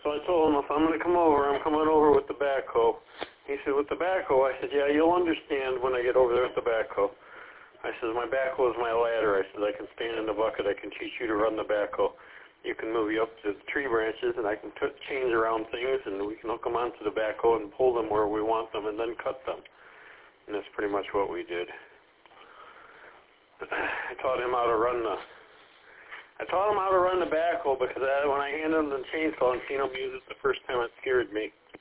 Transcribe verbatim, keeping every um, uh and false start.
So I told him, if I'm going to come over, I'm coming over with the backhoe. He said, with the backhoe? I said, yeah, you'll understand when I get over there with the backhoe. I said, my backhoe is my ladder. I said, I can stand in the bucket. I can teach you to run the backhoe. You can move you up to the tree branches, and I can t- change around things, and we can hook them onto the backhoe and pull them where we want them and then cut them. And that's pretty much what we did. I taught him how to run the I taught him how to run the backhoe because I, when I handed him the chainsaw and seen him use it the first time, it scared me.